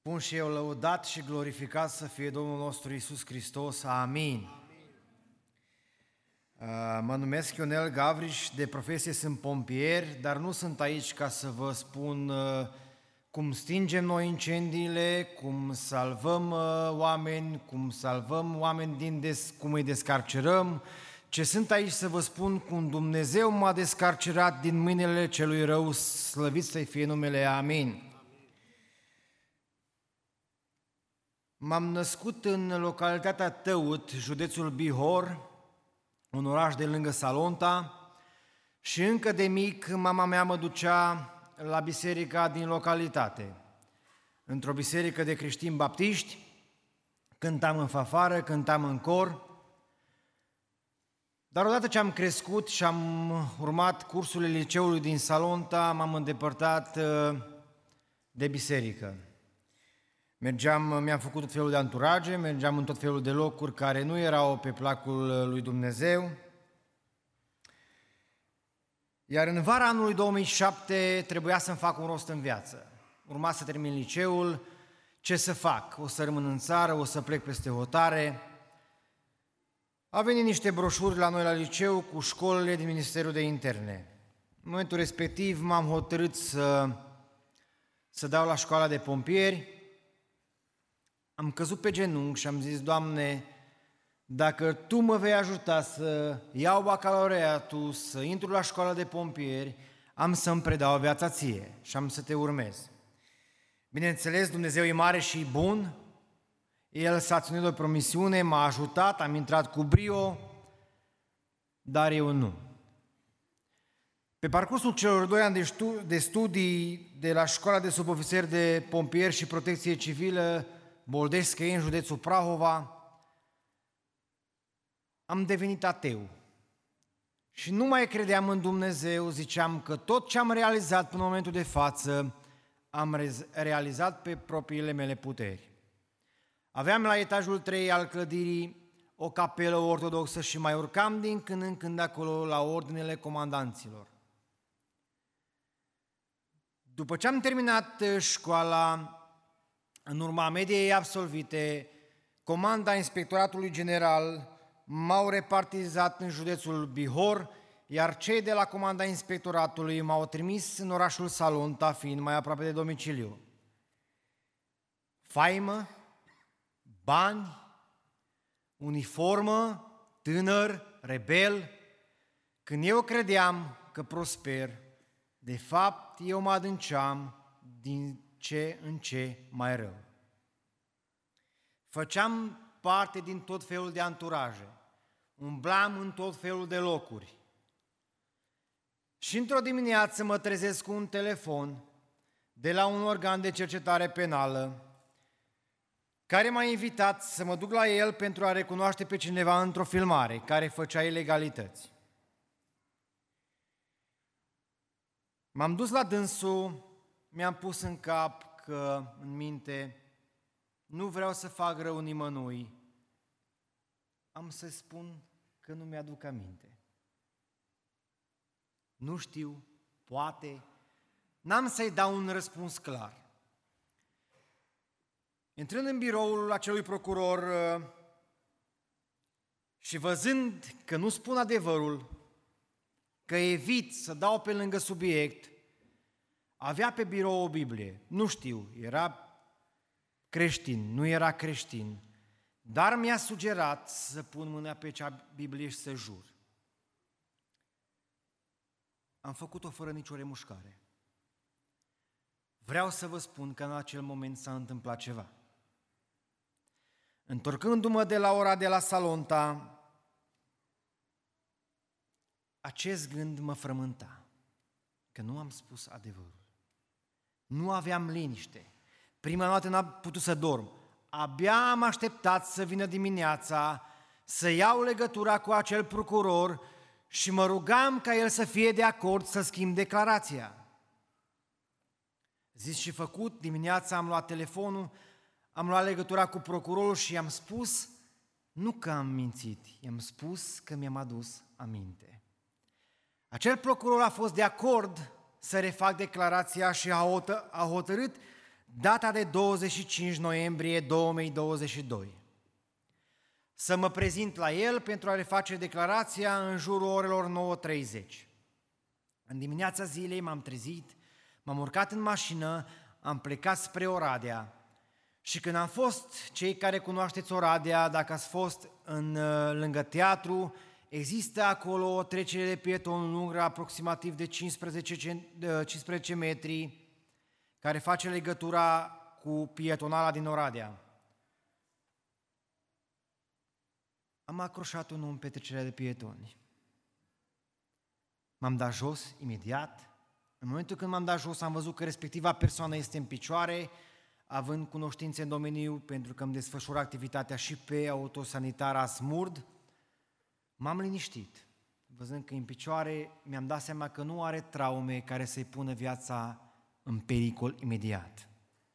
Spun și eu, lăudat și glorificat să fie Domnul nostru Iisus Hristos. Amin. Mă numesc Ionel Gavriș, de profesie sunt pompier, dar nu sunt aici ca să vă spun cum stingem noi incendiile, cum salvăm oameni, cum îi descarcerăm, ce sunt aici să vă spun cum Dumnezeu m-a descarcerat din mâinile celui rău, slăvit să-i fie numele. Amin. M-am născut în localitatea Tăut, județul Bihor, un oraș de lângă Salonta, și încă de mic mama mea mă ducea la biserica din localitate. Într-o biserică de creștini baptiști, cântam în fanfară, cântam în cor, dar odată ce am crescut și am urmat cursurile liceului din Salonta, m-am îndepărtat de biserică. Mi-am făcut tot felul de anturaje, mergeam în tot felul de locuri care nu erau pe placul lui Dumnezeu. Iar în vara anului 2007 trebuia să-mi fac un rost în viață. Urma să termin liceul, ce să fac? O să rămân în țară, o să plec peste hotare. Au venit niște broșuri la noi la liceu cu școlile din Ministerul de Interne. În momentul respectiv m-am hotărât să dau la școala de pompieri. Am căzut pe genunchi și am zis: Doamne, dacă Tu mă vei ajuta să iau bacalaureatul, să intru la școala de pompieri, am să-mi predau viața Ție și am să Te urmez. Bineînțeles, Dumnezeu e mare și bun, El s-a ținut de o promisiune, m-a ajutat, am intrat cu brio, dar eu nu. Pe parcursul celor 2 ani de studii de la școala de subofițeri de pompieri și protecție civilă Boldești, în județul Prahova, am devenit ateu și nu mai credeam în Dumnezeu. Ziceam că tot ce am realizat până în momentul de față am realizat pe propriile mele puteri. Aveam la etajul 3 al clădirii o capelă ortodoxă și mai urcam din când în când acolo la ordinele comandanților. După ce am terminat școala, în urma mediei absolvite, comanda Inspectoratului General m-au repartizat în județul Bihor, iar cei de la comanda Inspectoratului m-au trimis în orașul Salonta, fiind mai aproape de domiciliu. Faimă, bani, uniformă, tânăr, rebel. Când eu credeam că prosper, de fapt eu mă adânceam din ce în ce mai rău. Făceam parte din tot felul de anturaje, umblam în tot felul de locuri. Și într-o dimineață mă trezesc cu un telefon de la un organ de cercetare penală care m-a invitat să mă duc la el pentru a recunoaște pe cineva într-o filmare care făcea ilegalități. M-am dus la dânsul, mi-am pus în cap că, în minte, nu vreau să fac rău nimănui. Am să spun că nu mi-aduc aminte. Nu știu, poate, n-am să-i dau un răspuns clar. Intrând în biroul acelui procuror și văzând că nu spun adevărul, că evit să dau pe lângă subiect, avea pe birou o Biblie. Nu știu, era creștin, nu era creștin, dar mi-a sugerat să pun mâna pe acea Biblie și să jur. Am făcut-o fără nicio remușcare. Vreau să vă spun că în acel moment s-a întâmplat ceva. Întorcându-mă de la ora de la Salonta, acest gând mă frământa, că nu am spus adevărul. Nu aveam liniște. Prima noapte n-am putut să dorm. Abia am așteptat să vină dimineața, să iau legătura cu acel procuror și mă rugam ca el să fie de acord să schimb declarația. Zis și făcut, dimineața am luat telefonul, am luat legătura cu procurorul și i-am spus, nu că am mințit, i-am spus că mi-am adus aminte. Acel procuror a fost de acord să refac declarația și a hotărât data de 25 noiembrie 2022. Să mă prezint la el pentru a reface declarația în jurul orelor 9:30. În dimineața zilei m-am trezit, m-am urcat în mașină, am plecat spre Oradea și când am fost, cei care cunoașteți Oradea, dacă ați fost lângă teatru, există acolo o trecere de pieton lungă aproximativ de 15 metri, care face legătura cu pietonala din Oradea. Am acroșat un om pe trecerea de pietoni. M-am dat jos imediat. În momentul când m-am dat jos, am văzut că respectiva persoană este în picioare, având cunoștințe în domeniu, pentru că îmi desfășur activitatea și pe autosanitara Smurd. M-am liniștit. Văzând că e în picioare, mi-am dat seama că nu are traume care să-i pună viața în pericol imediat.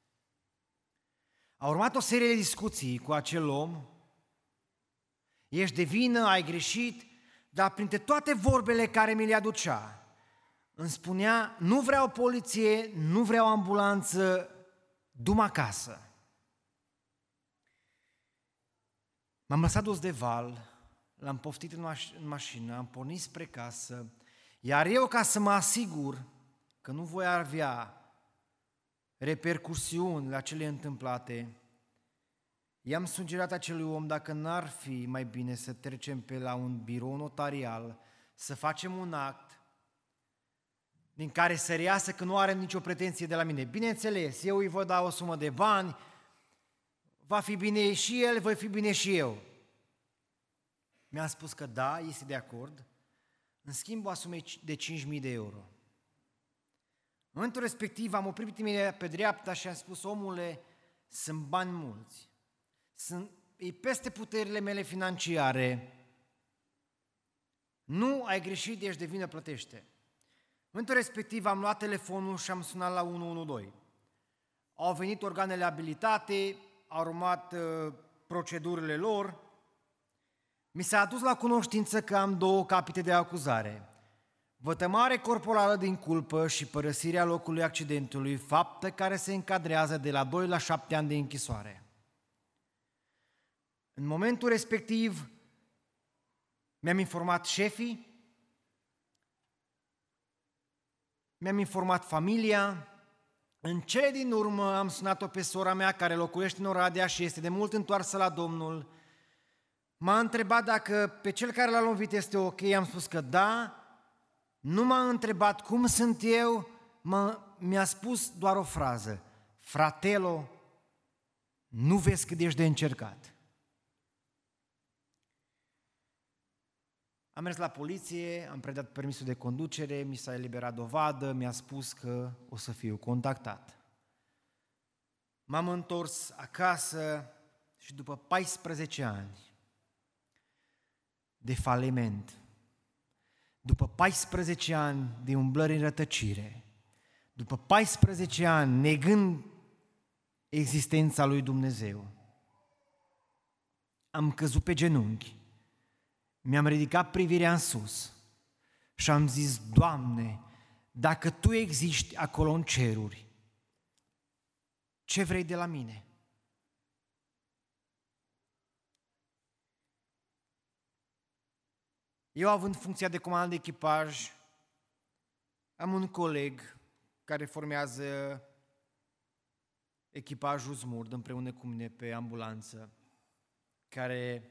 A urmat o serie de discuții cu acel om. Ești de vină, ai greșit, dar printre toate vorbele care mi le aducea, îmi spunea, nu vreau poliție, nu vreau ambulanță, du-mă acasă. M-am lăsat dus de val, l-am poftit în mașină, am pornit spre casă, iar eu, ca să mă asigur că nu voi avea repercursiuni la cele întâmplate, i-am sugerat acelui om dacă n-ar fi mai bine să trecem pe la un birou notarial, să facem un act din care să reiasă că nu are nicio pretenție de la mine. Bineînțeles, eu îi voi da o sumă de bani, va fi bine și el, voi fi bine și eu. Mi-a spus că da, este de acord, în schimbul asumei de 5.000 de euro. În momentul respectiv am oprit imediat pe dreapta și am spus, omule, sunt bani mulți, e peste puterile mele financiare, nu ai greșit, ești de vină, plătește. În momentul respectiv am luat telefonul și am sunat la 112. Au venit organele abilitate, au urmat procedurile lor, mi s-a adus la cunoștință că am 2 capete de acuzare. Vătămare corporală din culpă și părăsirea locului accidentului, faptă care se încadrează de la 2 la 7 ani de închisoare. În momentul respectiv mi-am informat șefii, mi-am informat familia, în cele din urmă am sunat-o pe sora mea care locuiește în Oradea și este de mult întoarsă la Domnul. M-a întrebat dacă pe cel care l-a lovit este ok, am spus că da. Nu m-a întrebat cum sunt eu, mi-a spus doar o frază: fratelo, nu vezi cât ești de încercat. Am mers la poliție, am predat permisul de conducere, mi s-a eliberat dovadă, mi-a spus că o să fiu contactat. M-am întors acasă și după 14 ani de faliment, după 14 ani de umblări în rătăcire, după 14 ani negând existența lui Dumnezeu, am căzut pe genunchi, mi-am ridicat privirea în sus și am zis: Doamne, dacă Tu existi acolo în ceruri, ce vrei de la mine? Eu, având funcția de comandant de echipaj, am un coleg care formează echipajul Smurd împreună cu mine pe ambulanță, care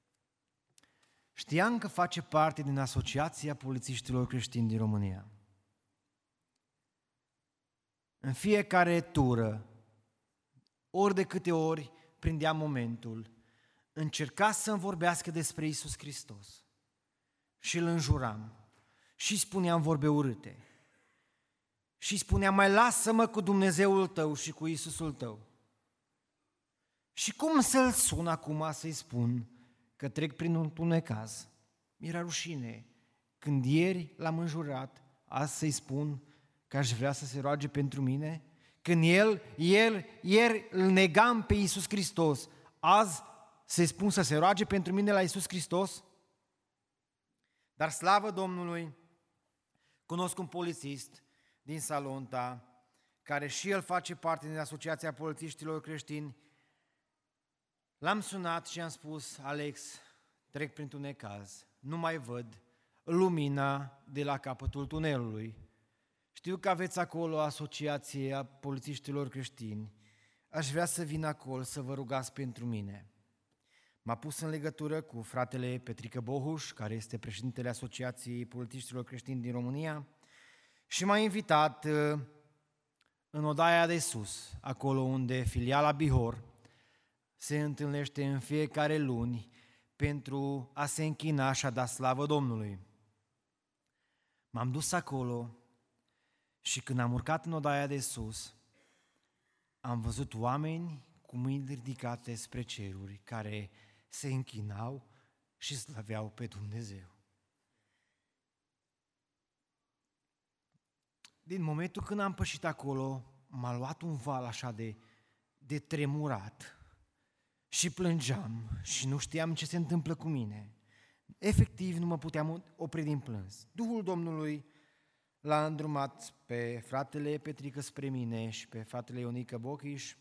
știam că face parte din Asociația Polițiștilor Creștini din România. În fiecare tură, ori de câte ori prindea momentul, încerca să-mi vorbească despre Iisus Hristos. Și îl înjuram și spuneam vorbe urâte și spuneam: mai lasă-mă cu Dumnezeul tău și cu Iisusul tău. Și cum să-l sun acum să-i spun că trec prin un necaz? Mi-era rușine. Când ieri l-am înjurat, azi să-i spun că aș vrea să se roage pentru mine? Când ieri îl negam pe Iisus Hristos, azi să-i spun să se roage pentru mine la Iisus Hristos? Dar slavă Domnului, cunosc un polițist din Salonta care și el face parte din Asociația Polițiștilor Creștini, l-am sunat și am spus: Alex, trec printr-un necaz, nu mai văd lumina de la capătul tunelului. Știu că aveți acolo Asociația Polițiștilor Creștini, aș vrea să vin acolo să vă rugați pentru mine. M-a pus în legătură cu fratele Petrică Bohuș, care este președintele Asociației Polițiștilor Creștini din România, și m-a invitat în odaia de sus, acolo unde filiala Bihor se întâlnește în fiecare luni pentru a se închina și a da slavă Domnului. M-am dus acolo și când am urcat în odaia de sus, am văzut oameni cu mâini ridicate spre ceruri, care se închinau și slăveau pe Dumnezeu. Din momentul când am pășit acolo, m-a luat un val așa de tremurat și plângeam și nu știam ce se întâmplă cu mine. Efectiv, nu mă puteam opri din plâns. Duhul Domnului l-a îndrumat pe fratele Petrică spre mine și pe fratele Ionică Bochiș.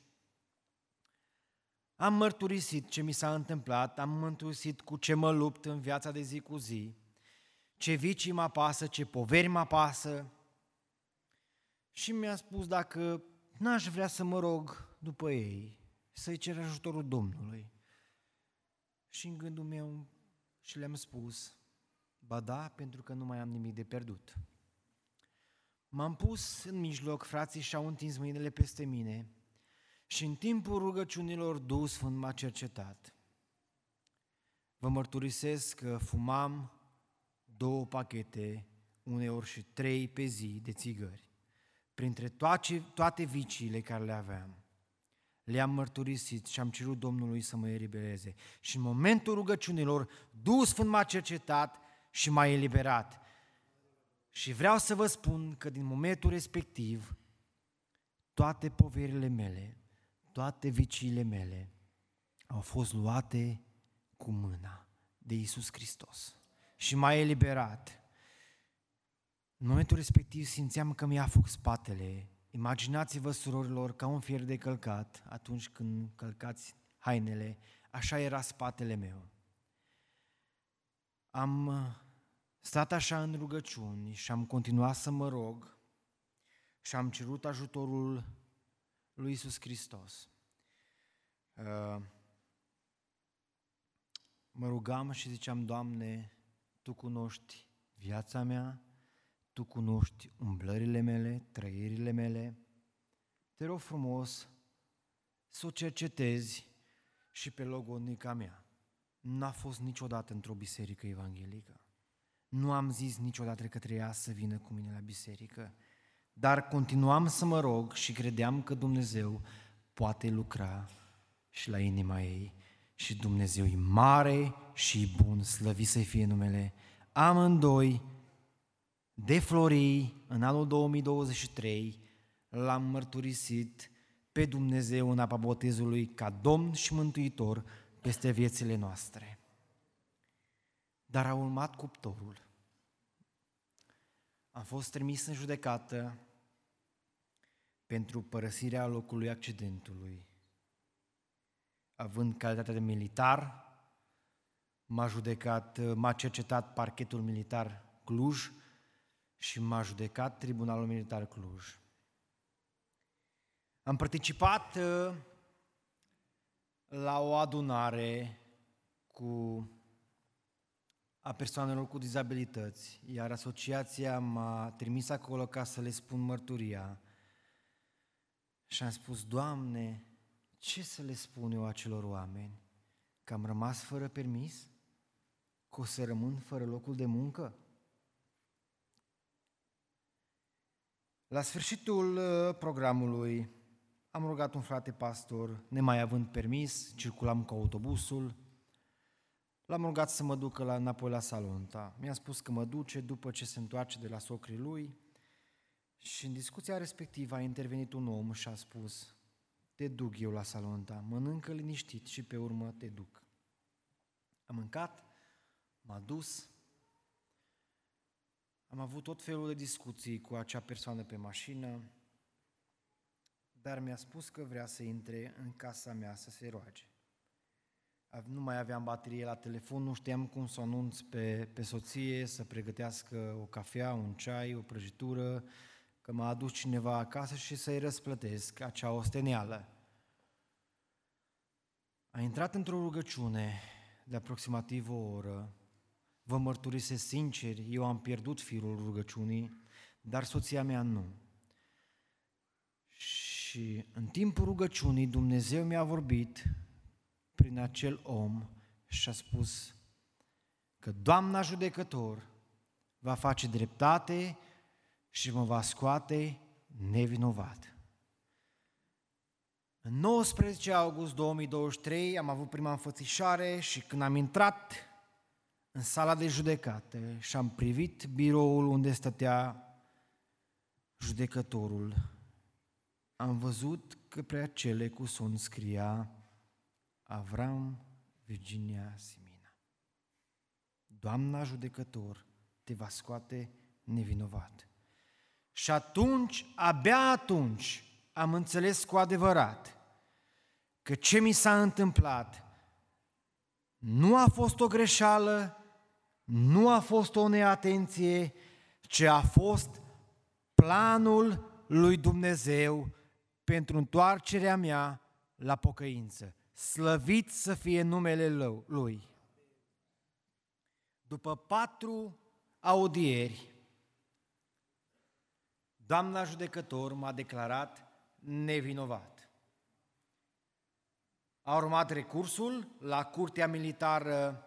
Am mărturisit ce mi s-a întâmplat, am mărturisit cu ce mă lupt în viața de zi cu zi, ce vicii mă apasă, ce poveri mă apasă. Și mi-a spus dacă n-aș vrea să mă rog după ei, să-i cer ajutorul Domnului. Și în gândul meu și le-am spus: ba da, pentru că nu mai am nimic de pierdut. M-am pus în mijloc, frații și-au întins mâinile peste mine și în timpul rugăciunilor Duhul Sfânt m-a cercetat. Vă mărturisesc că fumam 2 pachete, uneori și 3 pe zi de țigări. Printre toate viciile care le aveam, le-am mărturisit și am cerut Domnului să mă elibereze. Și în momentul rugăciunilor, Duhul Sfânt m-a cercetat și m-a eliberat. Și vreau să vă spun că din momentul respectiv, toate poverile mele, toate viciile mele au fost luate cu mâna de Iisus Hristos și m-a eliberat. În momentul respectiv simțeam că mi-a fug spatele. Imaginați-vă, surorilor, ca un fier de călcat atunci când călcați hainele, așa era spatele meu. Am stat așa în rugăciuni și am continuat să mă rog și am cerut ajutorul lui Iisus Hristos. Mă rugam și ziceam: Doamne, Tu cunoști viața mea, Tu cunoști umblările mele, trăirile mele, te rog frumos să o cercetezi și pe logodnica mea. N-a fost niciodată într-o biserică evanghelică. Nu am zis niciodată către ea să vină cu mine la biserică, dar continuam să mă rog și credeam că Dumnezeu poate lucra și la inima ei. Și Dumnezeu e mare și bun, slăvit să fie numele. Amândoi, de Florii, în anul 2023, l-am mărturisit pe Dumnezeu în apa botezului ca Domn și Mântuitor peste viețile noastre. Dar a urmat cuptorul. Am fost trimis în judecată pentru părăsirea locului accidentului. Având calitatea de militar, m-a cercetat parchetul militar Cluj și m-a judecat Tribunalul Militar Cluj. Am participat la o adunare a persoanelor cu dizabilități, iar asociația m-a trimis acolo ca să le spun mărturia. Și am spus: Doamne, ce să le spun eu acelor oameni? Că am rămas fără permis? Că o să rămân fără locul de muncă? La sfârșitul programului am rugat un frate pastor, nemai având permis, circulam cu autobusul, l-am rugat să mă ducă înapoi la Salonta. Mi-a spus că mă duce după ce se întoarce de la socrii lui și în discuția respectivă a intervenit un om și a spus: te duc eu la Salonta, mănâncă liniștit și pe urmă te duc. Am mâncat, m-a dus, am avut tot felul de discuții cu acea persoană pe mașină dar mi-a spus că vrea să intre în casa mea să se roage. Nu mai aveam baterie la telefon, nu știam cum să o anunț pe soție să pregătească o cafea, un ceai, o prăjitură, că m-a adus cineva acasă și să-i răsplătesc acea osteneală. A intrat într-o rugăciune de aproximativ o oră. Vă mărturisesc sincer, eu am pierdut firul rugăciunii, dar soția mea nu. Și în timpul rugăciunii Dumnezeu mi-a vorbit prin acel om și a spus că Doamna Judecător va face dreptate și mă va scoate nevinovat. În 19 august 2023 am avut prima înfățișare și când am intrat în sala de judecată și am privit biroul unde stătea judecătorul, am văzut că pe acele cu son scria Avram Virginia Simina. Doamna Judecător te va scoate nevinovat. Și atunci, abia atunci, am înțeles cu adevărat că ce mi s-a întâmplat nu a fost o greșeală, nu a fost o neatenție, ci a fost planul lui Dumnezeu pentru întoarcerea mea la pocăință. Slăvit să fie numele Lui. După 4 audieri, Doamna Judecător m-a declarat nevinovat. A urmat recursul la Curtea Militară,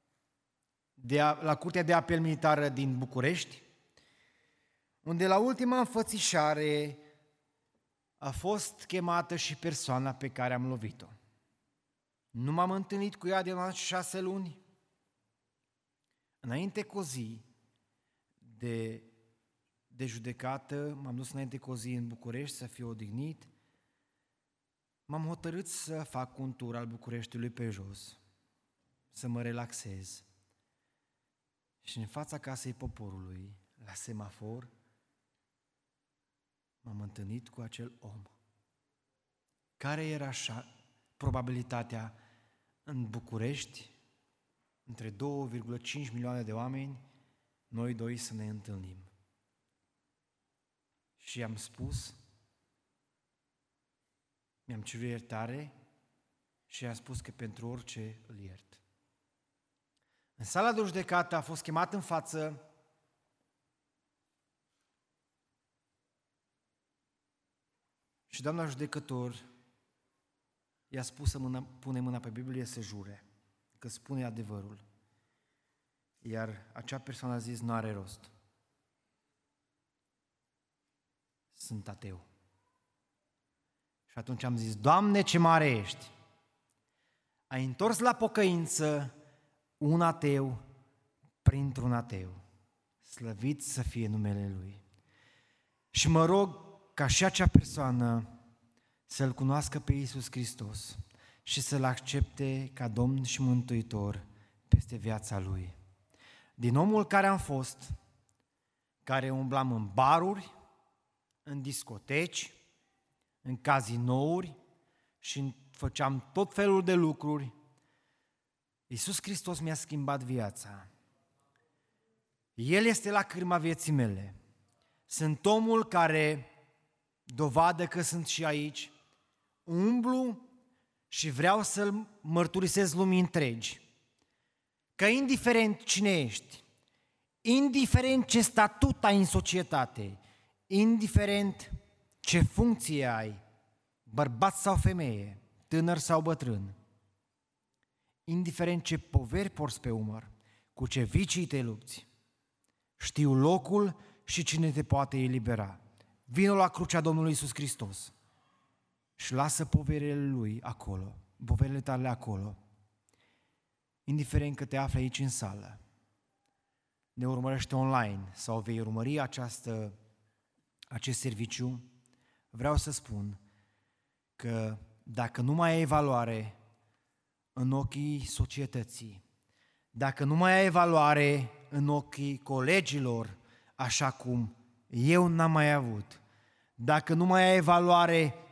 la Curtea de Apel Militară din București, unde la ultima înfățișare a fost chemată și persoana pe care am lovit-o. Nu m-am întâlnit cu ea de 6 luni. Înainte cu o zi de judecată, m-am dus înainte cu o zi în București să fiu odihnit. M-am hotărât să fac un tur al Bucureștiului pe jos, să mă relaxez. Și în fața casei poporului, la semafor, m-am întâlnit cu acel om. Care era probabilitatea în București, între 2,5 milioane de oameni, noi doi să ne întâlnim? Și i-am spus, mi-am cerut iertare și i-am spus că pentru orice îl iert. În sala de judecată a fost chemat în față și doamna judecător i-a spus să pune mâna pe Biblie să jure, că spune adevărul. Iar acea persoană a zis, nu are rost. Sunt ateu. Și atunci am zis, Doamne, ce mare ești! Ai întors la pocăință un ateu printr-un ateu. Slăvit să fie numele Lui. Și mă rog ca și acea persoană să-L cunoască pe Iisus Hristos și să-L accepte ca Domn și Mântuitor peste viața Lui. Din omul care am fost, care umblam în baruri, în discoteci, în cazinouri și făceam tot felul de lucruri, Iisus Hristos mi-a schimbat viața. El este la cârma vieții mele. Sunt omul care, dovadă că sunt și aici, umblu și vreau să-L mărturisesc lumii întregi. Că indiferent cine ești, indiferent ce statut ai în societate, indiferent ce funcție ai, bărbat sau femeie, tânăr sau bătrân, indiferent ce poveri porți pe umăr, cu ce vicii te lupți, știu locul și cine te poate elibera. Vino la crucea Domnului Iisus Hristos și lasă poverile Lui acolo, poverile tale acolo. Indiferent că te afli aici în sală, ne urmărește online sau vei urmări acest serviciu, vreau să spun că dacă nu mai ai valoare în ochii societății, dacă nu mai ai valoare în ochii colegilor, așa cum eu n-am mai avut, dacă nu mai ai valoare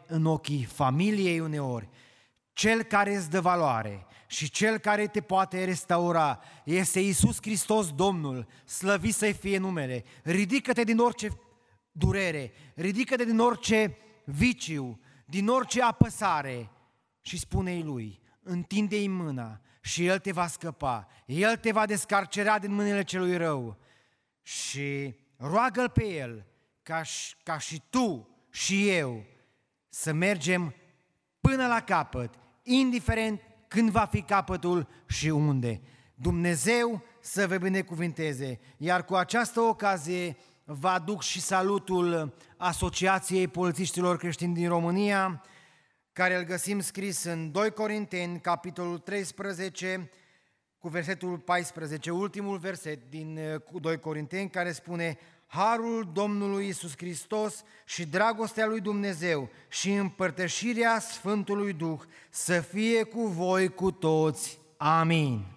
în ochii familiei uneori. Cel care îți dă valoare și Cel care te poate restaura este Iisus Hristos Domnul, slăvit să-i fie numele. Ridică-te din orice durere, ridică-te din orice viciu, din orice apăsare și spune-i Lui, întinde-i mâna și El te va scăpa, El te va descarcera din mâinile celui rău și roagă-L pe El ca și tu și eu să mergem până la capăt, indiferent când va fi capătul și unde. Dumnezeu să vă binecuvinteze, iar cu această ocazie vă aduc și salutul Asociației Polițiștilor Creștini din România, care îl găsim scris în 2 Corinteni, capitolul 13, cu versetul 14, ultimul verset din 2 Corinteni, care spune: Harul Domnului Iisus Hristos și dragostea lui Dumnezeu și împărtășirea Sfântului Duh să fie cu voi cu toți. Amin.